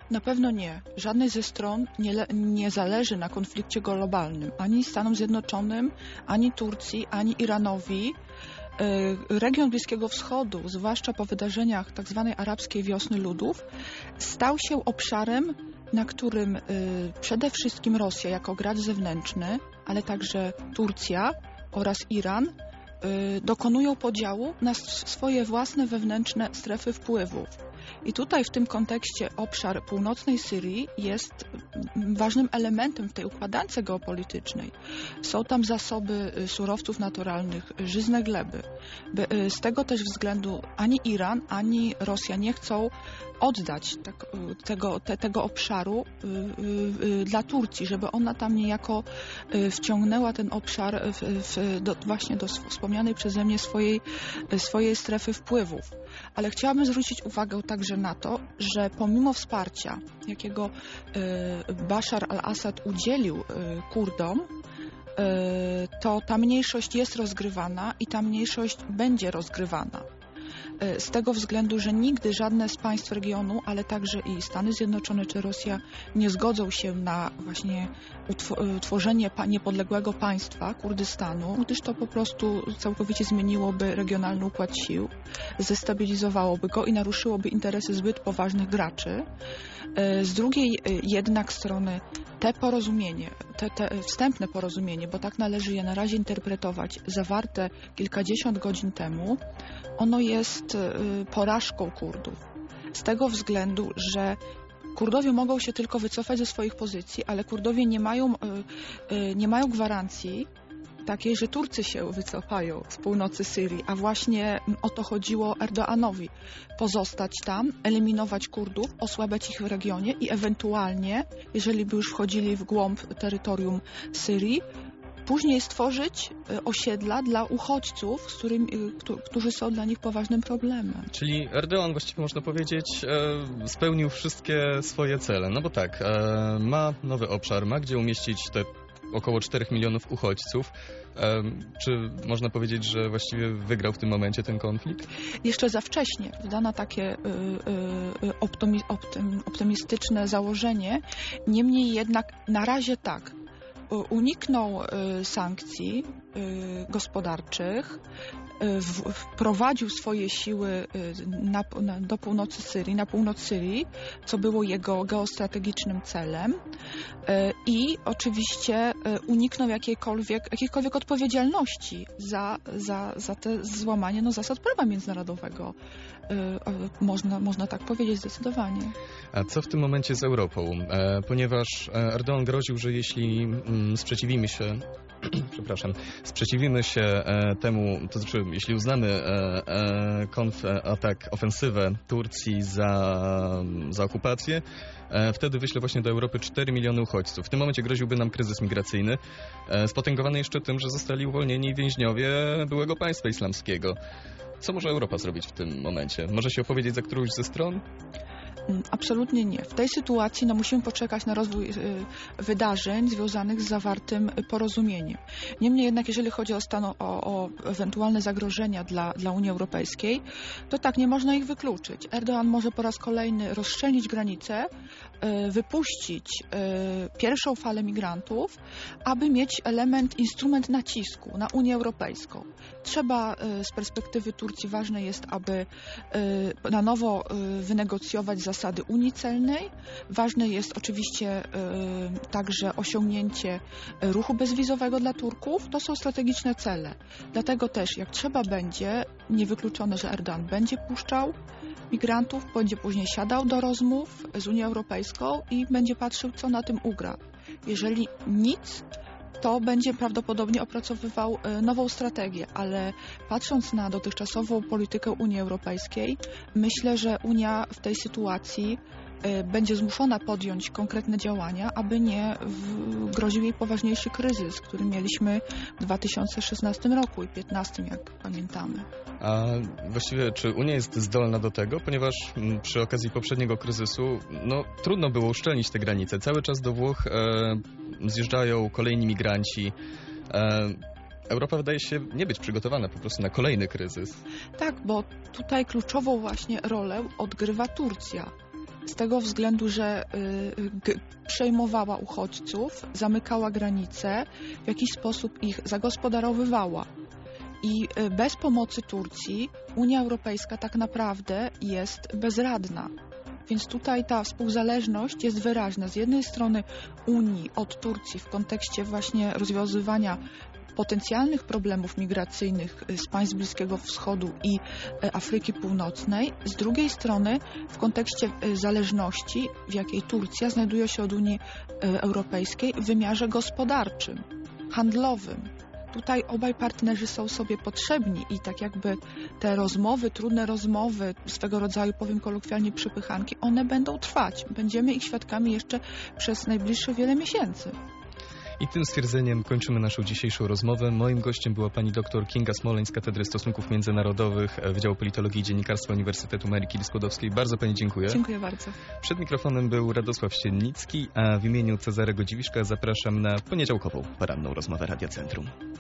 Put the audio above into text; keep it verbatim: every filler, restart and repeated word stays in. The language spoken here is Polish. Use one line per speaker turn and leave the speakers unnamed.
Na pewno nie. Żadnej ze stron nie, le- nie zależy na konflikcie globalnym. Ani Stanom Zjednoczonym, ani Turcji, ani Iranowi. Y, Region Bliskiego Wschodu, zwłaszcza po wydarzeniach tzw. arabskiej wiosny ludów, stał się obszarem, na którym y, przede wszystkim Rosja jako gracz zewnętrzny, ale także Turcja oraz Iran y, dokonują podziału na swoje własne wewnętrzne strefy wpływów. I tutaj w tym kontekście obszar północnej Syrii jest ważnym elementem w tej układance geopolitycznej. Są tam zasoby surowców naturalnych, żyzne gleby. Z tego też względu ani Iran, ani Rosja nie chcą oddać tak, tego, te, tego obszaru y, y, dla Turcji, żeby ona tam niejako y, wciągnęła ten obszar w, w, do, właśnie do wspomnianej przeze mnie swojej, swojej strefy wpływów. Ale chciałabym zwrócić uwagę także na to, że pomimo wsparcia, jakiego y, Bashar al-Assad udzielił y, Kurdom, y, to ta mniejszość jest rozgrywana i ta mniejszość będzie rozgrywana. Z tego względu, że nigdy żadne z państw regionu, ale także i Stany Zjednoczone czy Rosja nie zgodzą się na właśnie utworzenie niepodległego państwa Kurdystanu, gdyż to po prostu całkowicie zmieniłoby regionalny układ sił, zestabilizowałoby go i naruszyłoby interesy zbyt poważnych graczy. Z drugiej jednak strony te porozumienie, te, te wstępne porozumienie, bo tak należy je na razie interpretować, zawarte kilkadziesiąt godzin temu, ono jest porażką Kurdów. Z tego względu, że Kurdowie mogą się tylko wycofać ze swoich pozycji, ale Kurdowie nie mają, nie mają gwarancji takiej, że Turcy się wycofają z północy Syrii, a właśnie o to chodziło Erdoğanowi. Pozostać tam, eliminować Kurdów, osłabiać ich w regionie i ewentualnie, jeżeli by już wchodzili w głąb terytorium Syrii, później stworzyć osiedla dla uchodźców, z którymi, którzy są dla nich poważnym problemem.
Czyli Erdoğan, właściwie można powiedzieć, spełnił wszystkie swoje cele. No bo tak, ma nowy obszar, ma gdzie umieścić te około czterech milionów uchodźców. Czy można powiedzieć, że właściwie wygrał w tym momencie ten konflikt?
Jeszcze za wcześnie wydano takie optymi, optymistyczne założenie. Niemniej jednak na razie tak. Uniknął sankcji gospodarczych, wprowadził swoje siły na, na, do północy Syrii, na północ Syrii, co było jego geostrategicznym celem i oczywiście uniknął jakiejkolwiek, jakiejkolwiek odpowiedzialności za, za, za te złamanie no, zasad prawa międzynarodowego. Można, można tak powiedzieć zdecydowanie.
A co w tym momencie z Europą? E, ponieważ Erdoğan groził, że jeśli mm, sprzeciwimy się przepraszam, sprzeciwimy się e, temu, to znaczy jeśli uznamy e, e, konf, atak, ofensywę Turcji za, za okupację, e, wtedy wyśle właśnie do Europy cztery miliony uchodźców. W tym momencie groziłby nam kryzys migracyjny, e, spotęgowany jeszcze tym, że zostali uwolnieni więźniowie byłego państwa islamskiego. Co może Europa zrobić w tym momencie? Może się opowiedzieć za którąś ze stron?
Absolutnie nie. W tej sytuacji no, musimy poczekać na rozwój y, wydarzeń związanych z zawartym porozumieniem. Niemniej jednak, jeżeli chodzi o, stan, o, o ewentualne zagrożenia dla, dla Unii Europejskiej, to tak, nie można ich wykluczyć. Erdoğan może po raz kolejny rozszczelnić granice, y, wypuścić y, pierwszą falę migrantów, aby mieć element, instrument nacisku na Unię Europejską. Trzeba y, z perspektywy Turcji ważne jest, aby y, na nowo y, wynegocjować zasady Unii Celnej. Ważne jest oczywiście y, także osiągnięcie ruchu bezwizowego dla Turków. To są strategiczne cele. Dlatego też, jak trzeba będzie, niewykluczone, że Erdoğan będzie puszczał migrantów, będzie później siadał do rozmów z Unią Europejską i będzie patrzył, co na tym ugra. Jeżeli nic, to będzie prawdopodobnie opracowywał nową strategię, ale patrząc na dotychczasową politykę Unii Europejskiej, myślę, że Unia w tej sytuacji będzie zmuszona podjąć konkretne działania, aby nie groził jej poważniejszy kryzys, który mieliśmy w dwa tysiące szesnastym roku i dwa tysiące piętnastym, jak pamiętamy.
A właściwie czy Unia jest zdolna do tego? Ponieważ przy okazji poprzedniego kryzysu no, trudno było uszczelnić te granice. Cały czas do Włoch e, zjeżdżają kolejni migranci. E, Europa wydaje się nie być przygotowana po prostu na kolejny kryzys.
Tak, bo tutaj kluczową właśnie rolę odgrywa Turcja. z tego względu, że y, przejmowała uchodźców, zamykała granice, w jakiś sposób ich zagospodarowywała. I y, bez pomocy Turcji Unia Europejska tak naprawdę jest bezradna. Więc tutaj ta współzależność jest wyraźna. Z jednej strony Unii od Turcji w kontekście właśnie rozwiązywania potencjalnych problemów migracyjnych z państw Bliskiego Wschodu i Afryki Północnej, z drugiej strony w kontekście zależności, w jakiej Turcja znajduje się od Unii Europejskiej w wymiarze gospodarczym, handlowym. Tutaj obaj partnerzy są sobie potrzebni i tak jakby te rozmowy, trudne rozmowy, swego rodzaju, powiem kolokwialnie, przepychanki, one będą trwać. Będziemy ich świadkami jeszcze przez najbliższe wiele miesięcy.
I tym stwierdzeniem kończymy naszą dzisiejszą rozmowę. Moim gościem była pani dr Kinga Smoleń z Katedry Stosunków Międzynarodowych Wydziału Politologii i Dziennikarstwa Uniwersytetu Ameryki Skłodowskiej. Bardzo pani dziękuję.
Dziękuję bardzo.
Przed mikrofonem był Radosław Ściennicki, a w imieniu Cezarego Dziwiszka zapraszam na poniedziałkową poranną rozmowę Radia Centrum.